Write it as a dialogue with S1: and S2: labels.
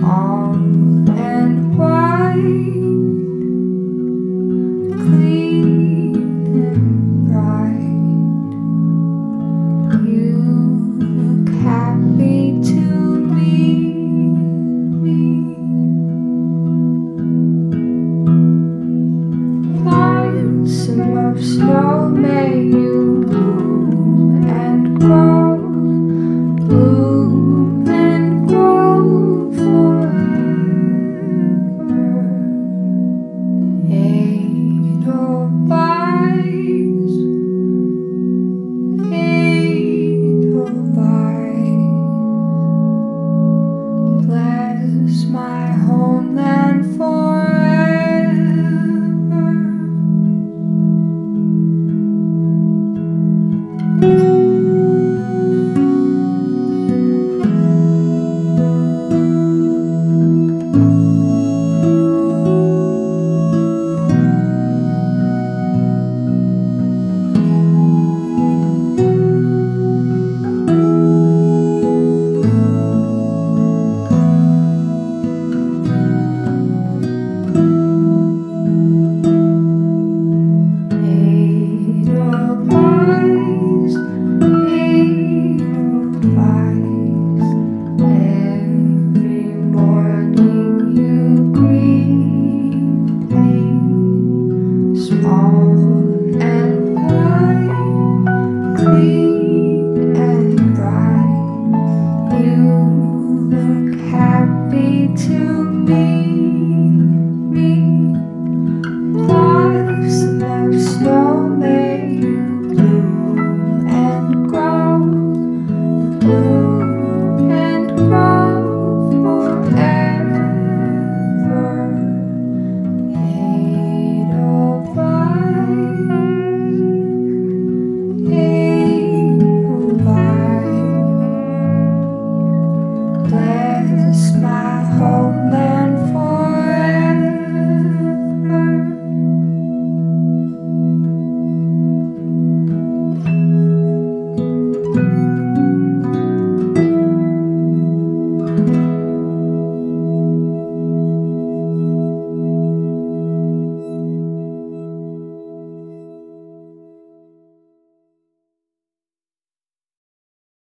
S1: small and white, clean and bright. You look happy to meet me. Blossom of snow, may you bloom and grow, bloom and grow forever. Edelweiss, Edelweiss, bless my homeland forever. Edelweiss, Edelweiss, every morning you greet me, small and white, clean and bright. You look happy to